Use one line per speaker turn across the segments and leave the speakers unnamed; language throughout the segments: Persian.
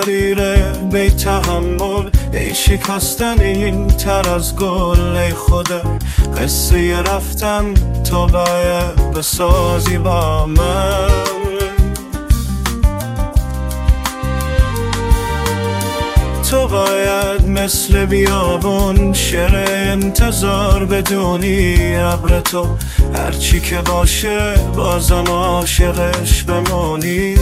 حریر بی تحمل، ای شکستن این تر از گل. ای خدا قصه رفتن تو باید بسازی با من. تو باید مثل بیابون شعر انتظار بدونی. ابر تو هرچی که باشه بازم عاشقش بمونی.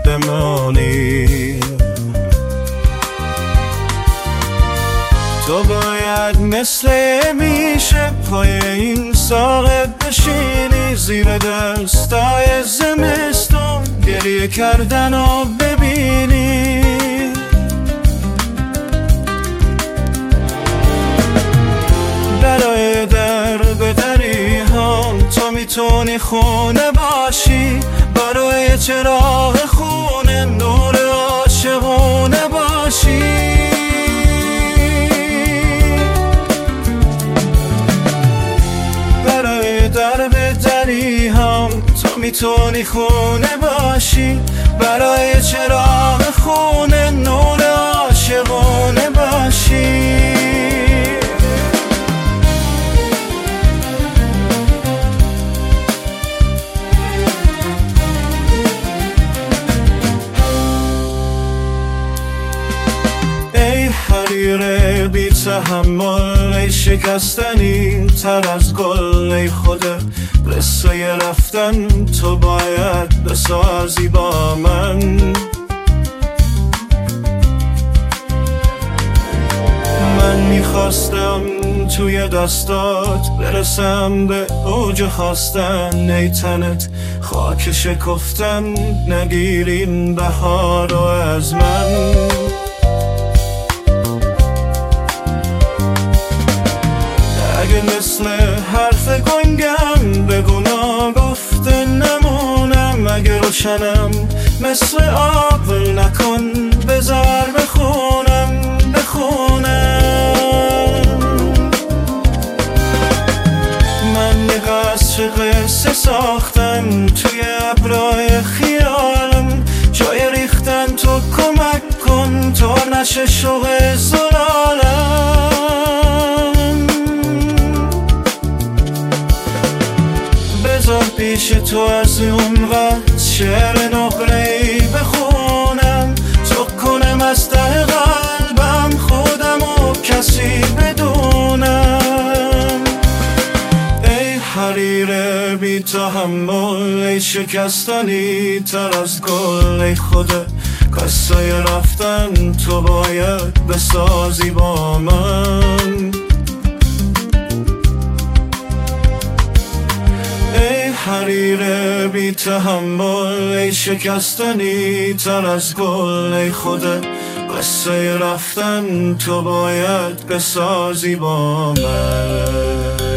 تو باید مثل میشه پای این ساقه بشینی، زیر دستای زمستون گریه کردن و ببینی. برای در به دری هم تو میتونی خونه باشی، برای چراغ خونه نور عاشقونه باشی. برای در به دری هم تو میتونی خونه باشی، برای چراغ خونه نور عاشقونه باشی. حریر بی تحمل، ای شکستنی تر از گل. ای خدا قصه رفتن تو باید بسازی با من. من میخواستم توی دستات برسم به اوج خواستن. ای تنت خاک شکفتن، نگیرین بهار رو از من. اگه مثل حرف گنگم به گناه گفته نمونم، اگه روشنم مثل آب نکن بذار بخونم. من یه قصه ساختم توی ابرای خیالم، جای ریختن تو کمک کن تا نشه شوق زلالم. بذار پیش تو از اون وقت شعر نقره‌ای بخونم، تو کنم از ته قلبم خودم و کسی بدونم. ای حریر بی تحمل، ای شکستنی تر از گل. ای خدا قصه رفتن تو باید بسازی با من. حریر بی تحمل، ای شکستنی تر از گل. ای خدا قصه رفتن تو باید بسازی با من.